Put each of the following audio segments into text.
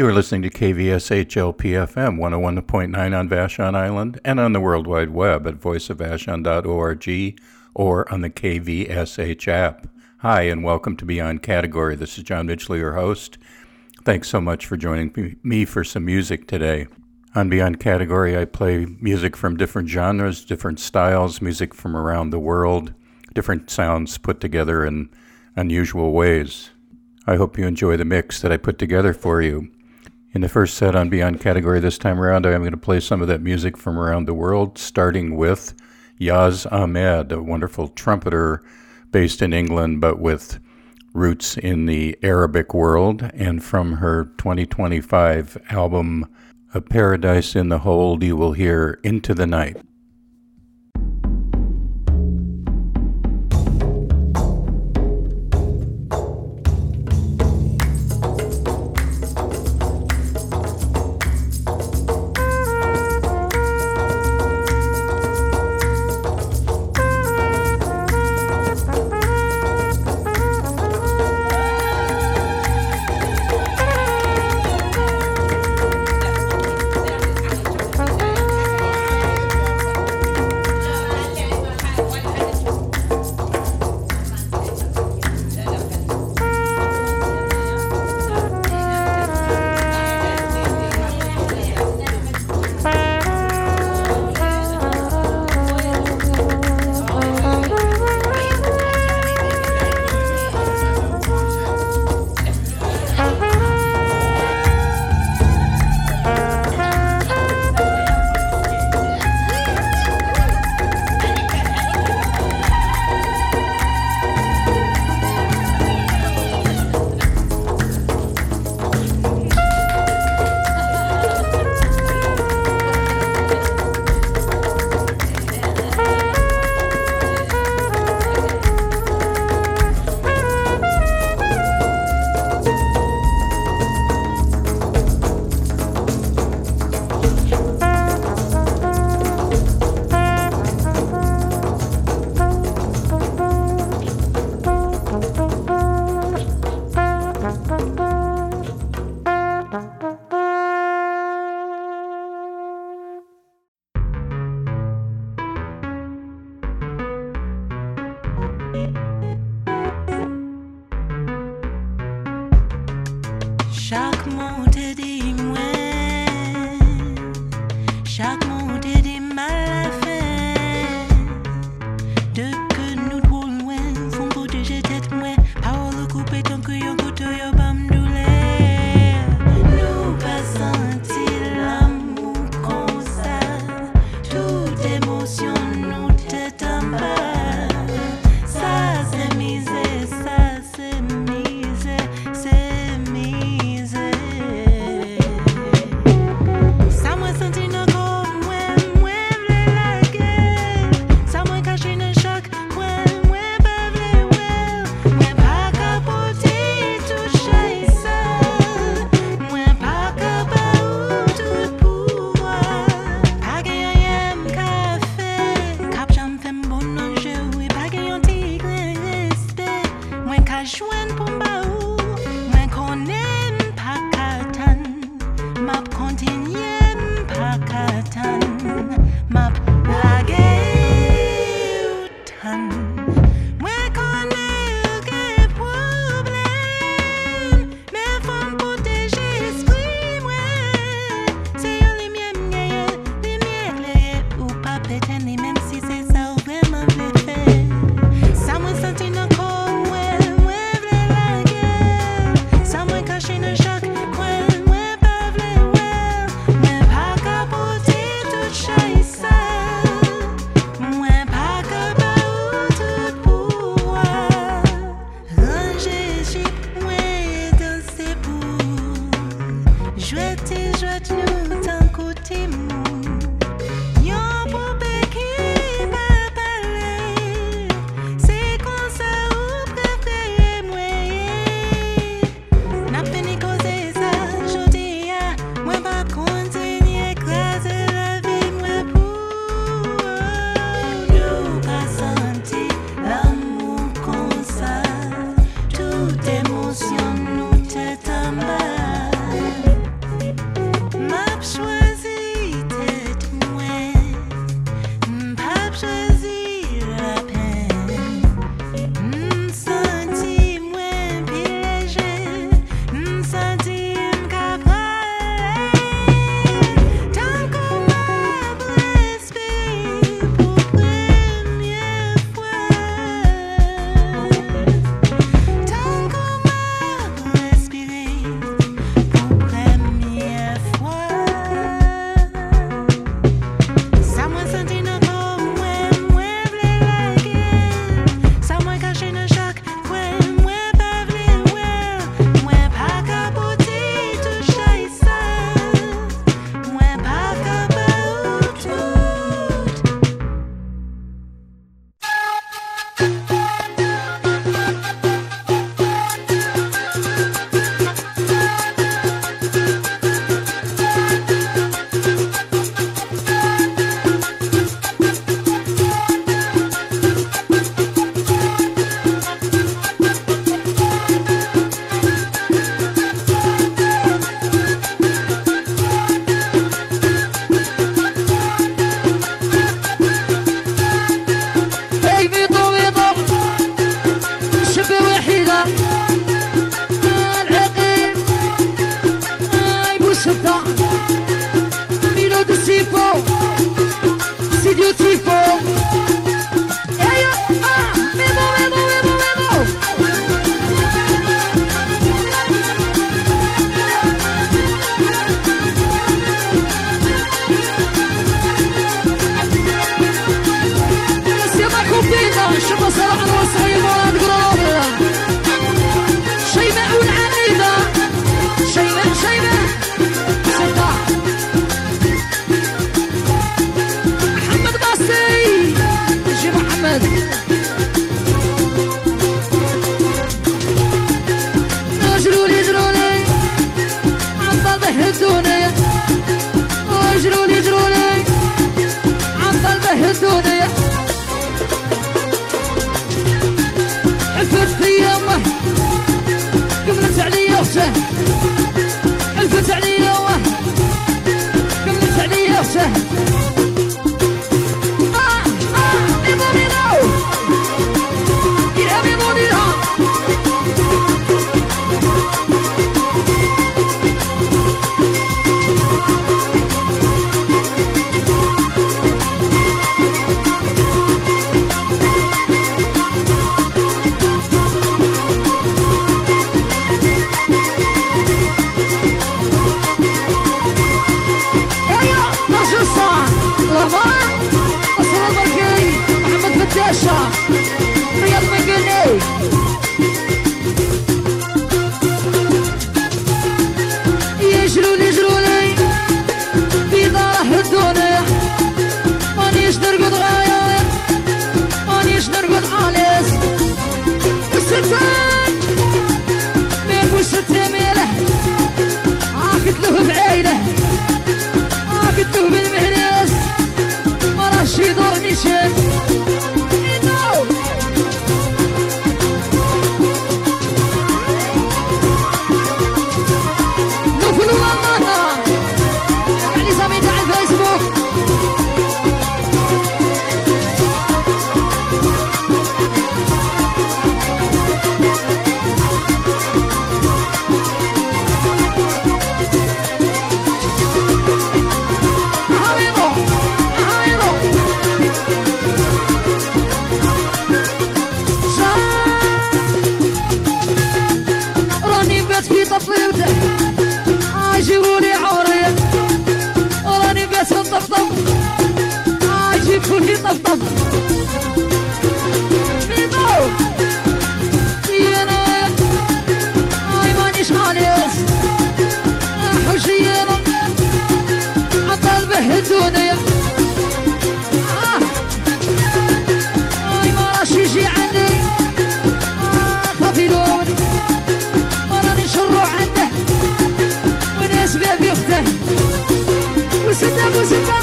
You are listening to KVSH-LP-FM 101.9 on Vashon Island and on the World Wide Web at voiceofvashon.org or on the KVSH app. Hi, and welcome to Beyond Category. This is John Midgley, your host. Thanks so much for joining me for some music today. On Beyond Category, I play music from different genres, different styles, music from around the world, different sounds put together in unusual ways. I hope you enjoy the mix that I put together for you. In the first set on Beyond Category this time around, I am going to play some of that music from around the world, starting with Yaz Ahmed, a wonderful trumpeter based in England, but with roots in the Arabic world, and from her 2025 album, A Paradise in the Hold, you will hear Into the Night. باشا رياض مقلي يجرولي في ضاح الدنيا مانيش نرقد غاية مانيش نرقد عاليس الستان مين وستة ميله عاكت له بعينه عاكت له بالمهنس مراش يدورني شيء عاجبوني عوري راني بس نطبطب عاجبوني طبطب بيضو يانا هاي مانيش خالص حوشينا عطل به الدنيا هاي ما راش يجي عندي خافيلوني ما راني نشرو عنده بيبي اخته وستة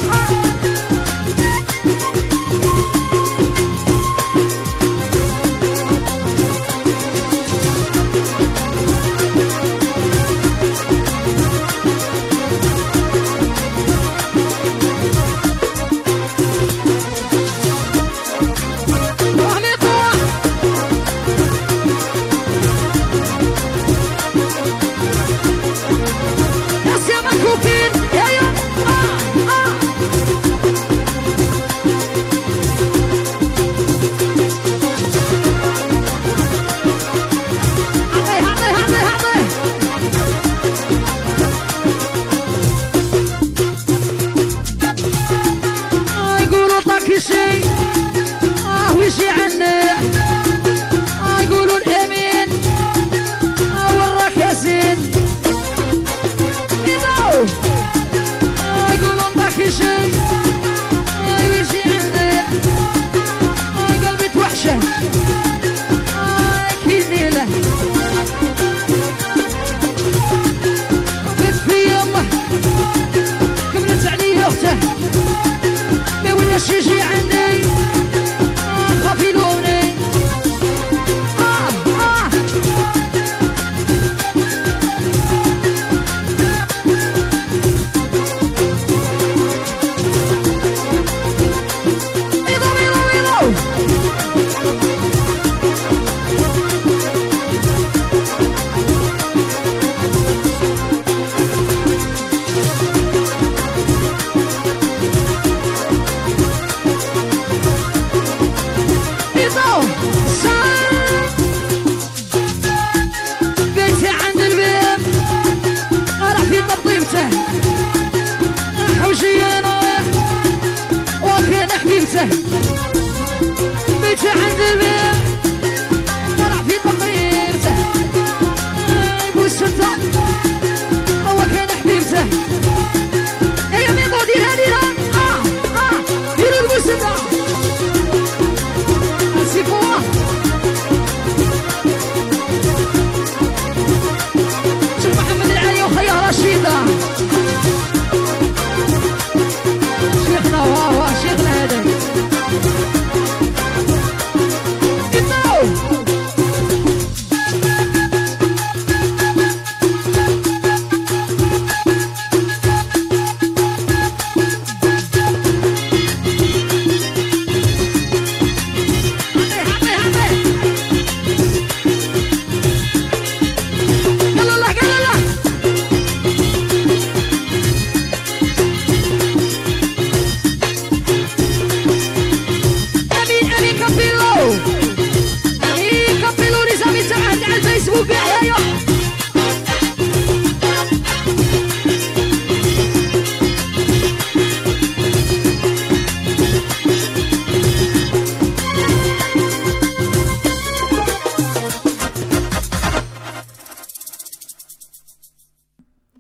وشي عني يقولون امين وراك ياسين يقولون ضحك شي وشي عني قلبي توحشه كيني له بس في يمه كملت علي اخته ما ولاش يجي عندي خافيلوني بيتي عند البيت طلع في تقريرته بوسته هو كان حبيبته يا مين ضودي هادي ديروا بوسته سيبوه شوف محمد العلي وخيا رشيده شيخنا واه شيخنا هذا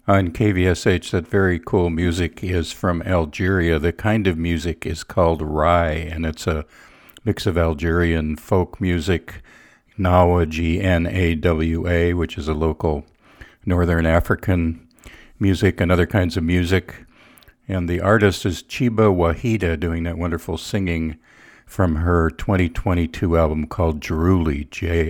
On KVSH, that very cool music is from Algeria. The kind of music is called Rai, and it's a mix of Algerian folk music, Gnawa, Gnawa, which is a local Northern African music, and other kinds of music. And the artist is Chiba Wahida, doing that wonderful singing from her 2022 album called Jrouli,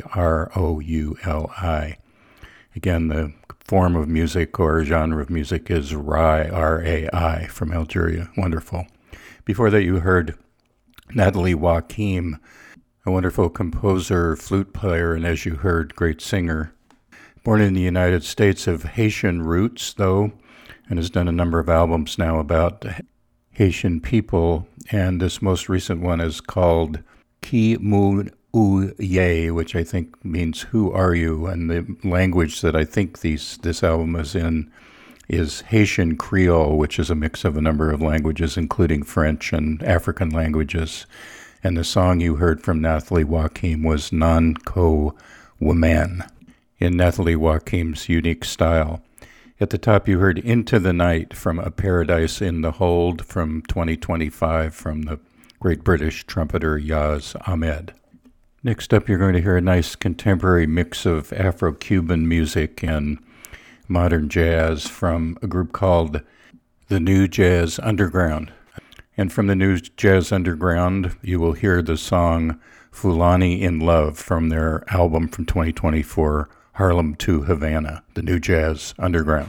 Jrouli. Again, the form of music or genre of music is Rai, R-A-I, from Algeria. Wonderful. Before that, you heard Nathalie Joachim, a wonderful composer, flute player, and as you heard, great singer. Born in the United States of Haitian roots, though, and has done a number of albums now about Haitian people, and this most recent one is called Ki Mu U Ye, which I think means "Who are you?" And the language that I think this album is in is Haitian Creole, which is a mix of a number of languages, including French and African languages. And the song you heard from Nathalie Joachim was Non Ko Woman, in Nathalie Joachim's unique style. At the top, you heard Into the Night from A Paradise in the Hold from 2025 from the great British trumpeter Yaz Ahmed. Next up, you're going to hear a nice contemporary mix of Afro-Cuban music and modern jazz from a group called the New Jazz Underground. And from the New Jazz Underground, you will hear the song Fulani in Love from their album from 2024, Harlem to Havana, the New Jazz Underground.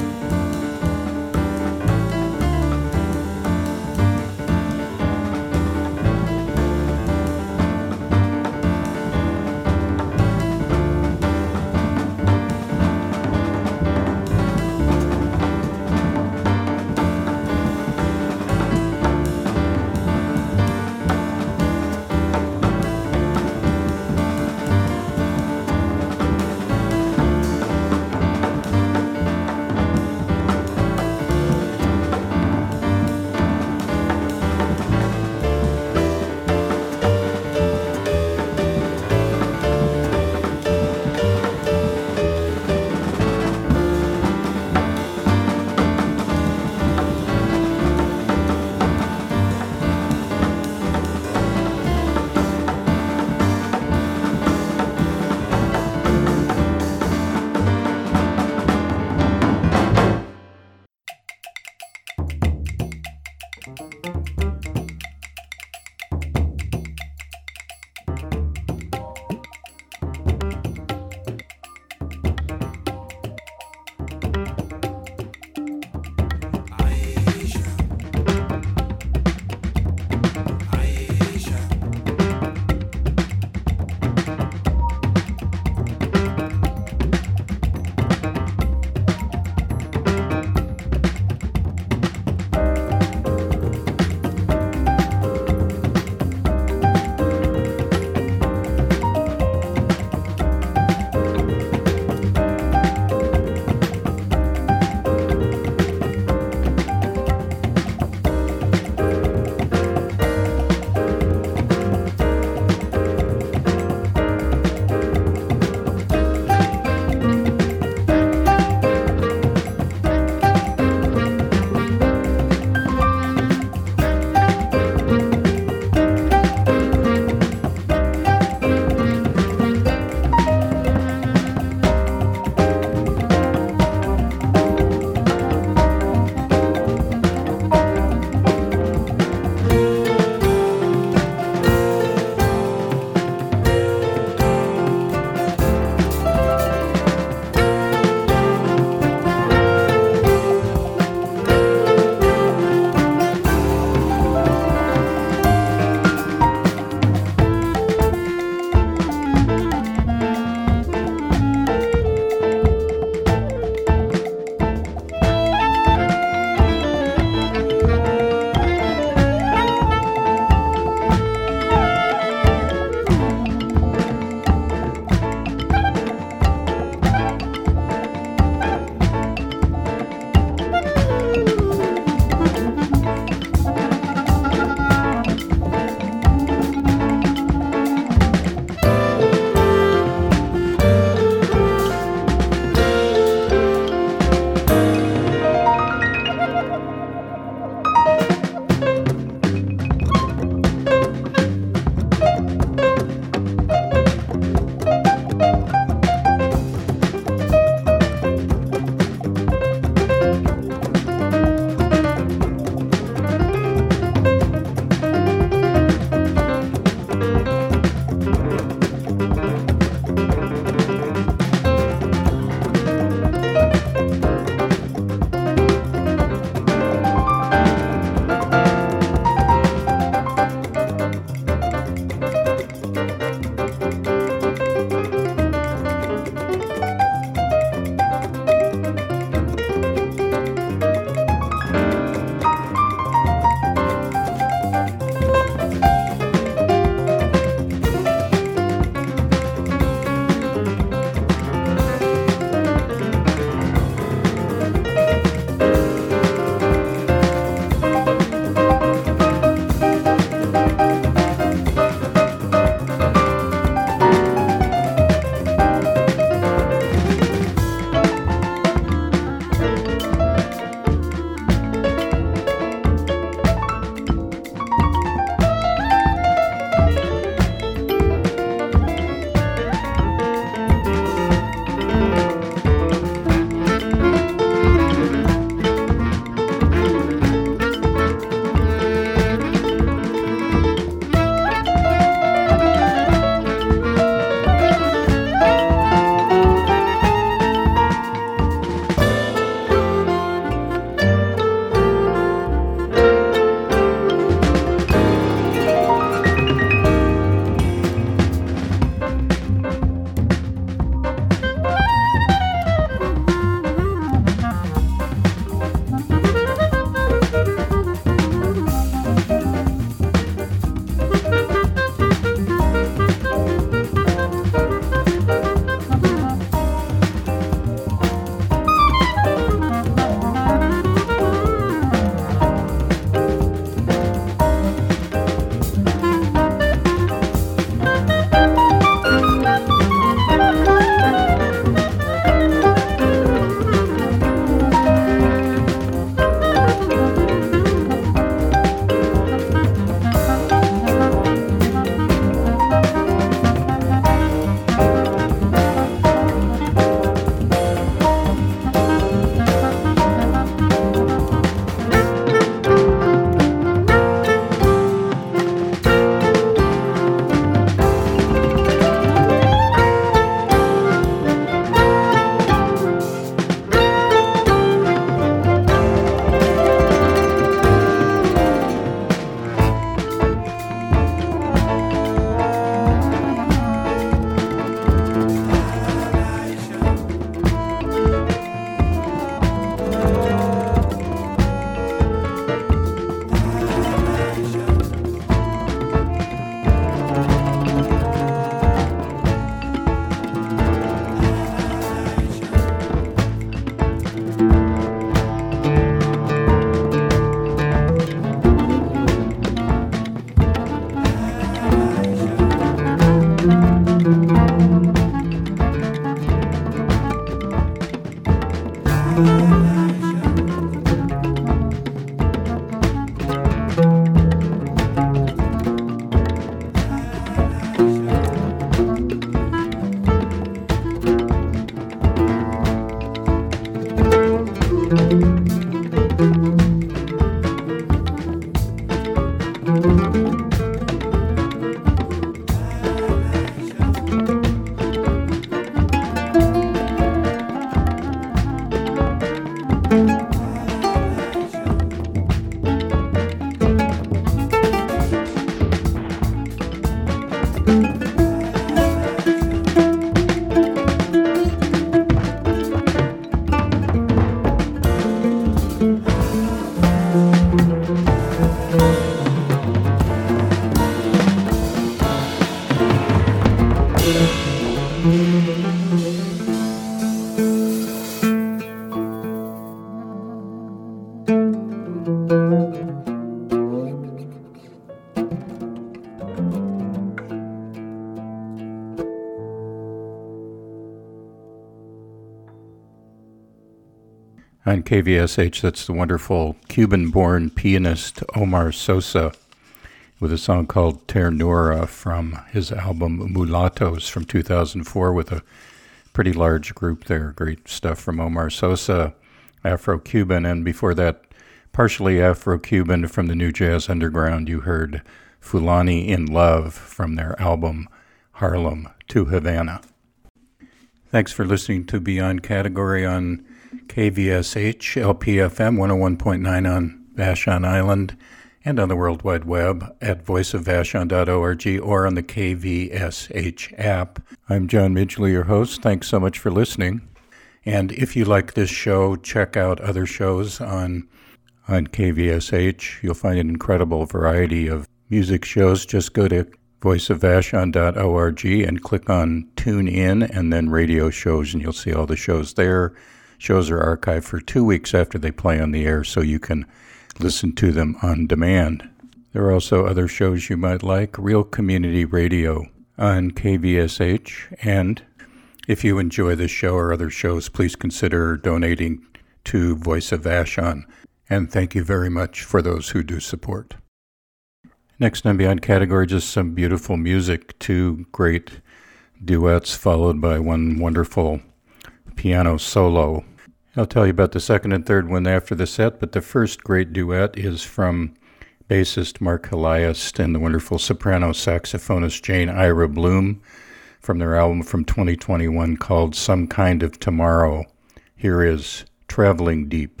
On KVSH, that's the wonderful Cuban-born pianist Omar Sosa with a song called Ternura from his album Mulattos from 2004 with a pretty large group there. Great stuff from Omar Sosa, Afro-Cuban, and before that, partially Afro-Cuban from the New Jazz Underground. You heard Fulani in Love from their album Harlem to Havana. Thanks for listening to Beyond Category on KVSH, LPFM 101.9 on Vashon Island and on the World Wide Web at voiceofvashon.org or on the KVSH app. I'm John Midgley, your host. Thanks so much for listening. And if you like this show, check out other shows on KVSH. You'll find an incredible variety of music shows. Just go to voiceofvashon.org and click on Tune In and then radio shows, and you'll see all the shows there. Shows are archived for 2 weeks after they play on the air, so you can listen to them on demand. There are also other shows you might like. Real Community Radio on KVSH. And if you enjoy this show or other shows, please consider donating to Voice of Vashon. And thank you very much for those who do support. Next on Beyond Category, just some beautiful music. 2 great duets followed by one wonderful piano solo. I'll tell you about the second and third one after the set, but the first great duet is from bassist Mark Heliast and the wonderful soprano saxophonist Jane Ira Bloom from their album from 2021 called Some Kind of Tomorrow. Here is Traveling Deep.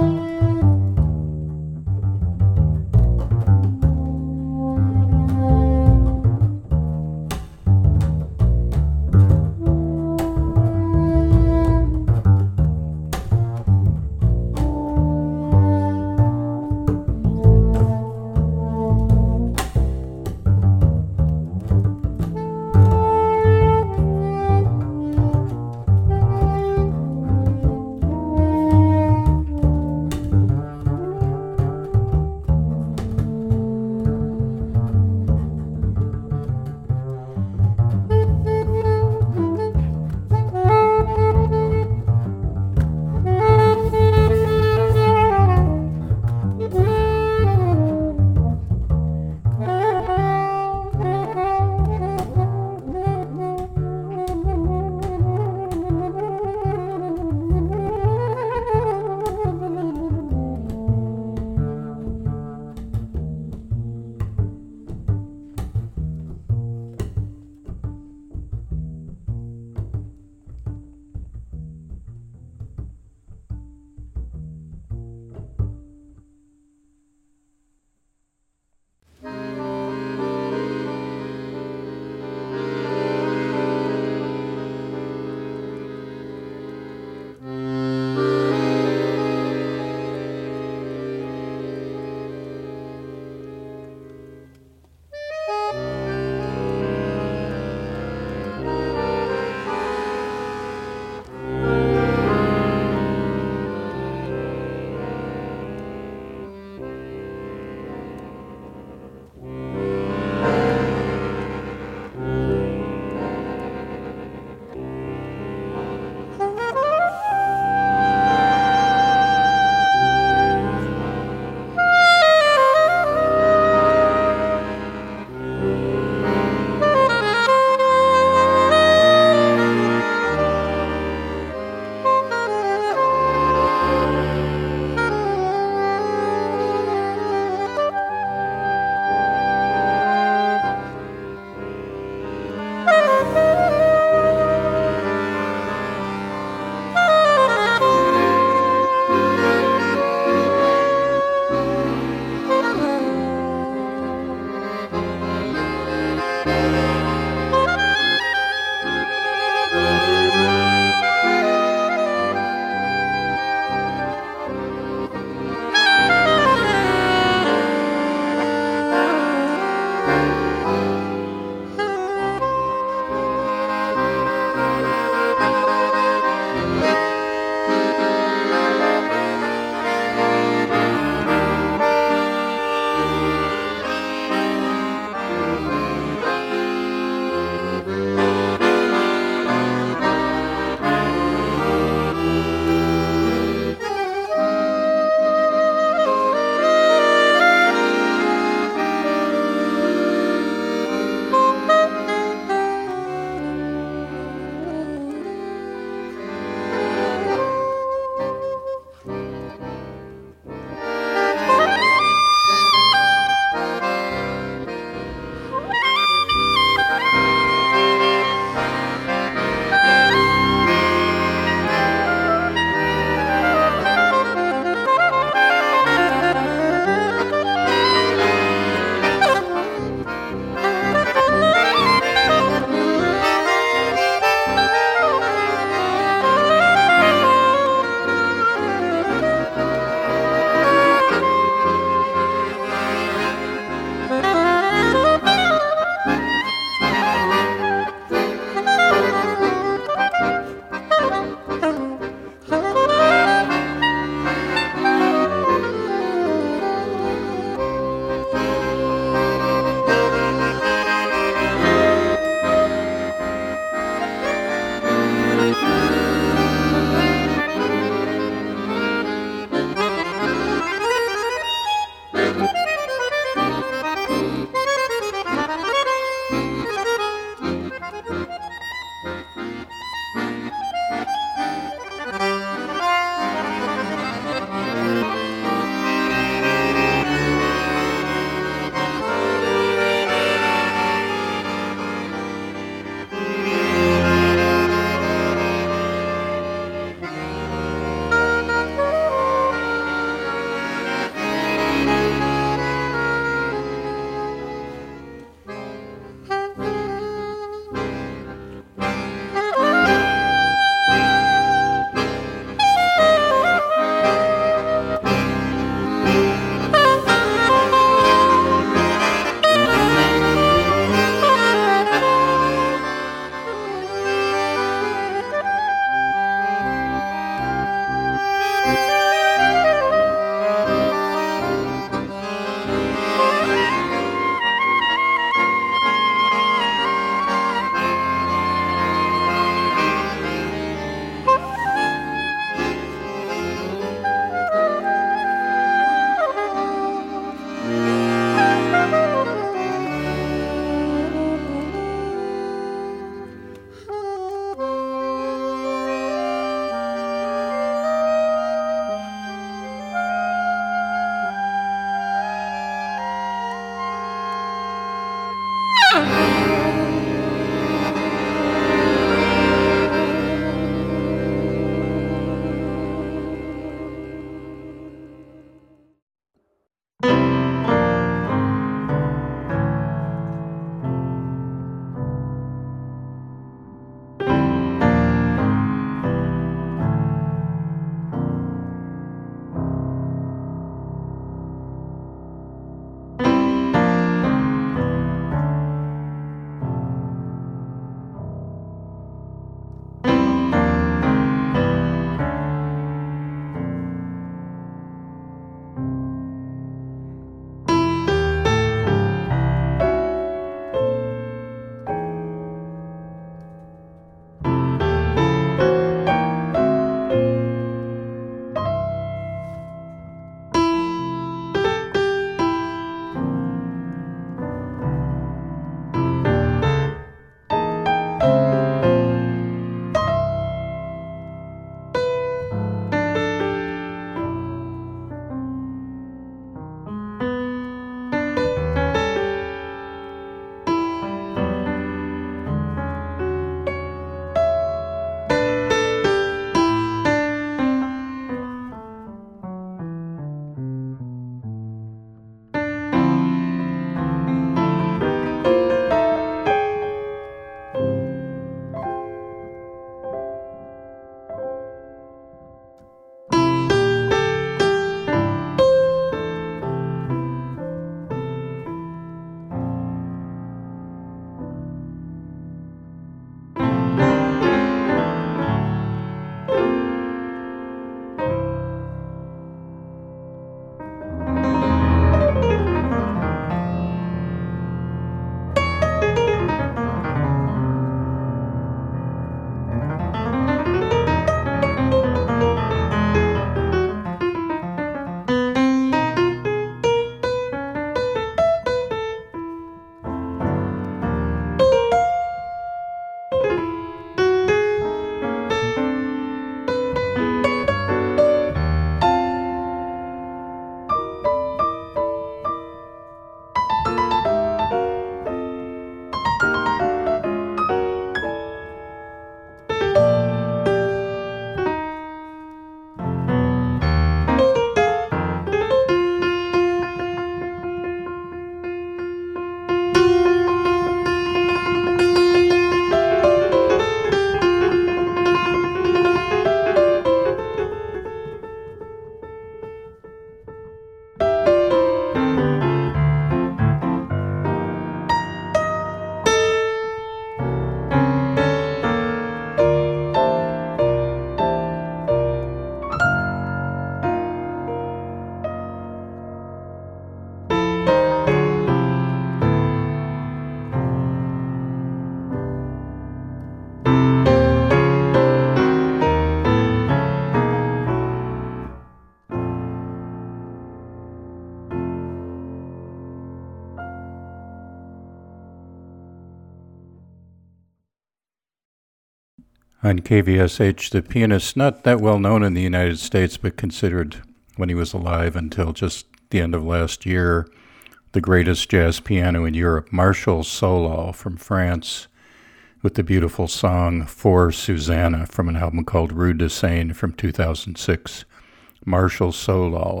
On KVSH, the pianist not that well known in the United States, but considered when he was alive until just the end of last year, the greatest jazz piano in Europe, Martial Solal from France, with the beautiful song For Susanna from an album called Rue de Seine from 2006. Martial Solal,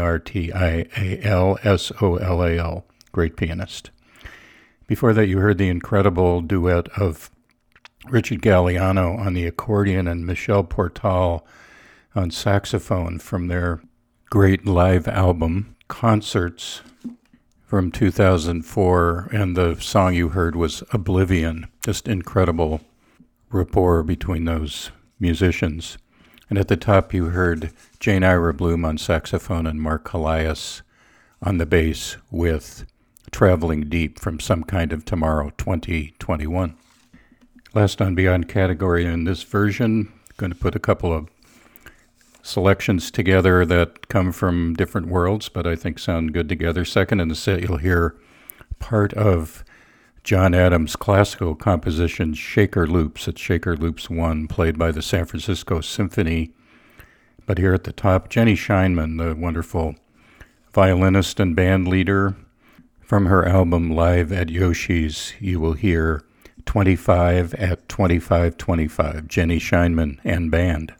Martialsolal, great pianist. Before that, you heard the incredible duet of Richard Galliano on the accordion and Michel Portal on saxophone from their great live album, Concerts, from 2004, and the song you heard was Oblivion. Just incredible rapport between those musicians. And at the top you heard Jane Ira Bloom on saxophone and Mark Callias on the bass with Traveling Deep from Some Kind of Tomorrow 2021. Last on Beyond category in this version, going to put a couple of selections together that come from different worlds, but I think sound good together. Second in the set, you'll hear part of John Adams' classical composition, Shaker Loops. It's Shaker Loops 1, played by the San Francisco Symphony. But here at the top, Jenny Scheinman, the wonderful violinist and band leader. From her album Live at Yoshi's, you will hear 25 at 2525, Jenny Scheinman and band.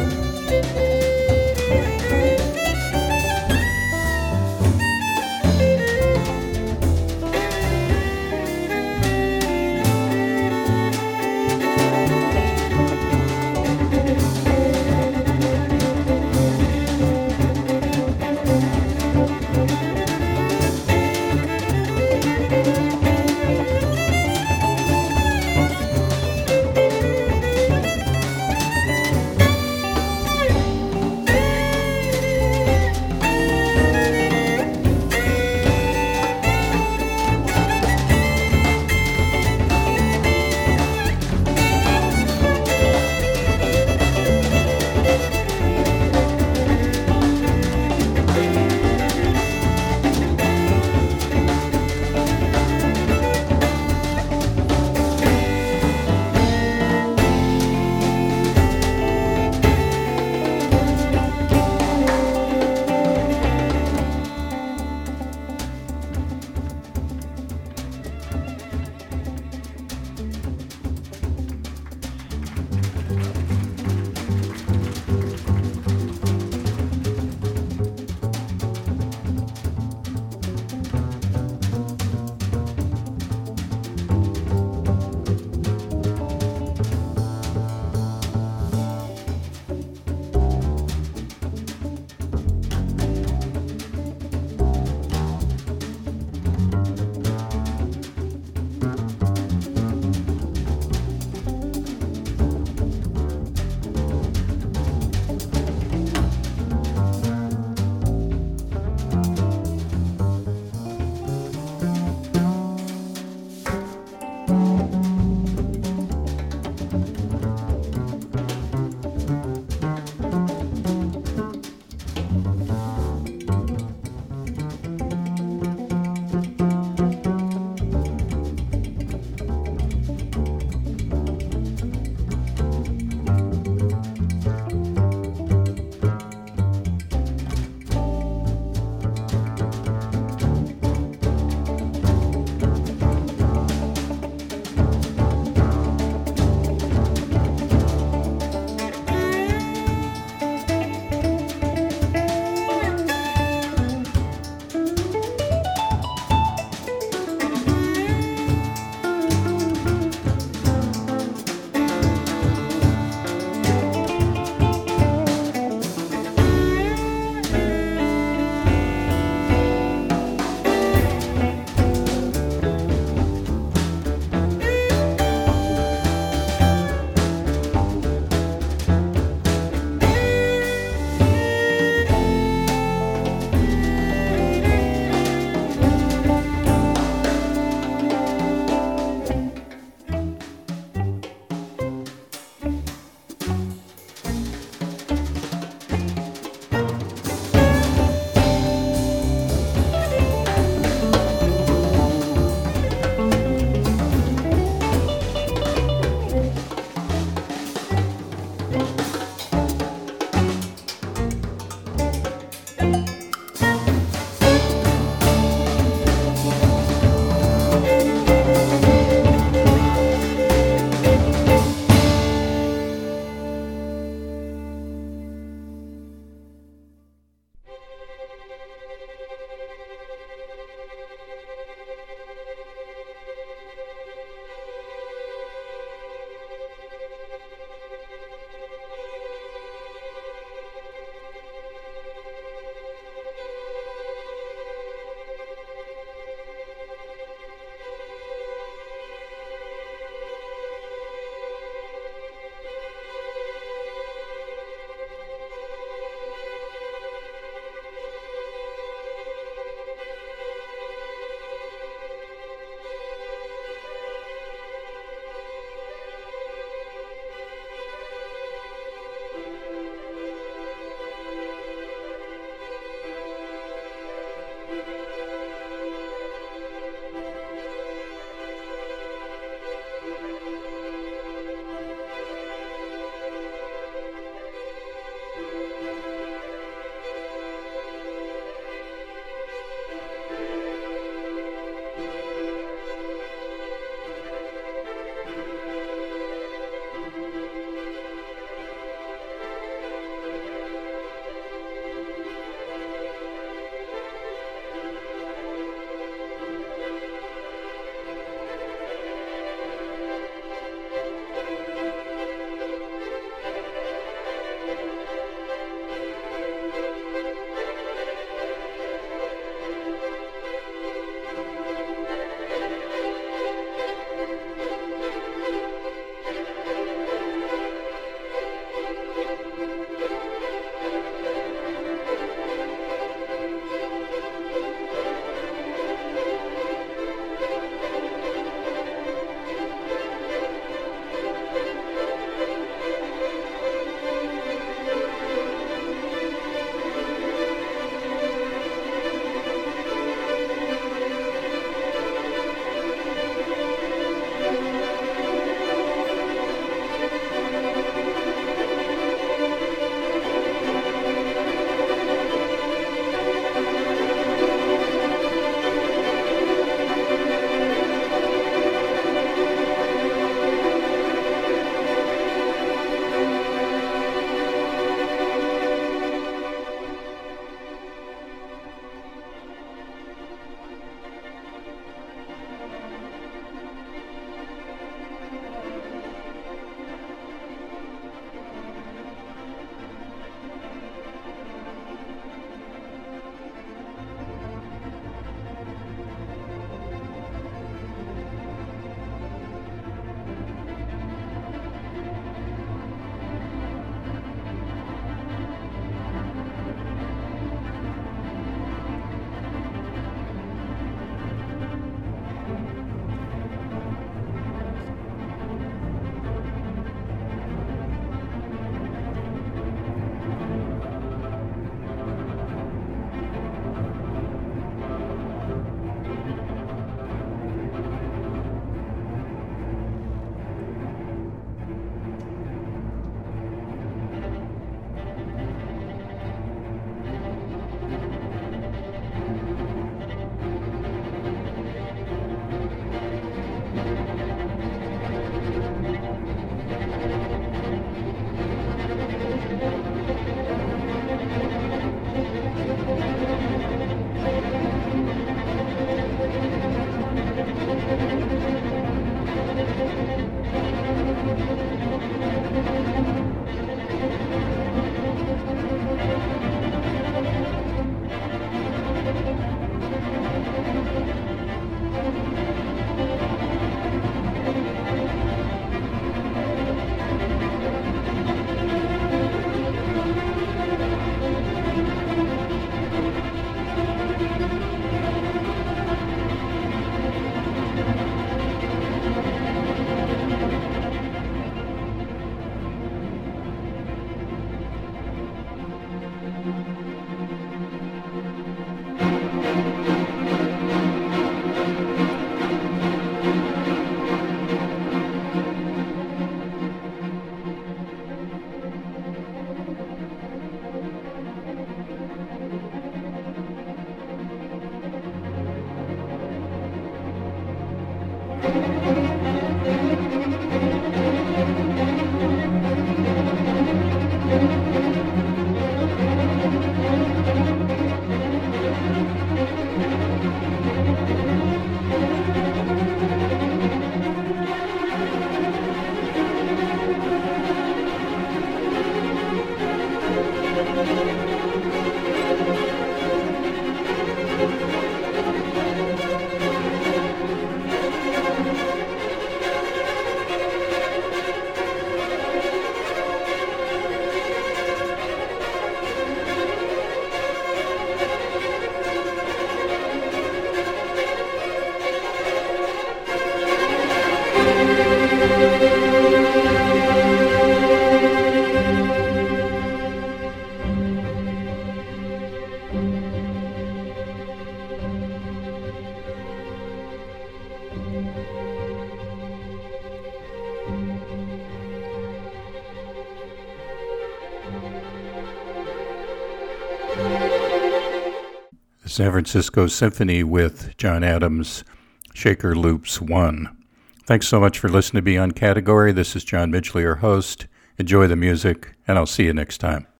San Francisco Symphony with John Adams, Shaker Loops 1. Thanks so much for listening to Beyond Category. This is John Midgley, your host. Enjoy the music, and I'll see you next time.